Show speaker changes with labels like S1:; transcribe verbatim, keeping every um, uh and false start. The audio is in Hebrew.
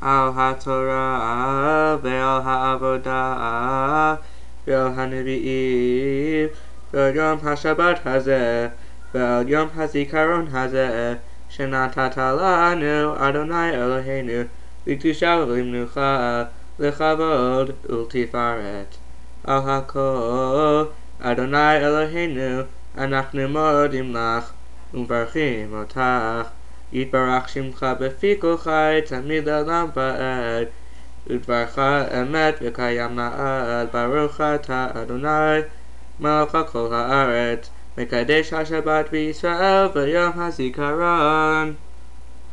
S1: על התורה ועל העבודה ועל הנביאים ועל יום השבת הזה ועל יום הזיכרון הזה שנתת לנו אדוני אלוהינו לקדושה ולמנוחה לכבוד ולתפארת. על הכל אדוני אלוהינו אנחנו מודים לך ומברכים אותך. יתברך שמך בפי כל חי תמיד לעולם ועד ודברך אמת וקיים לעד. ברוך אתה אדוני מלך כל הארץ מקדש השבת בישראל ביום הזיכרון.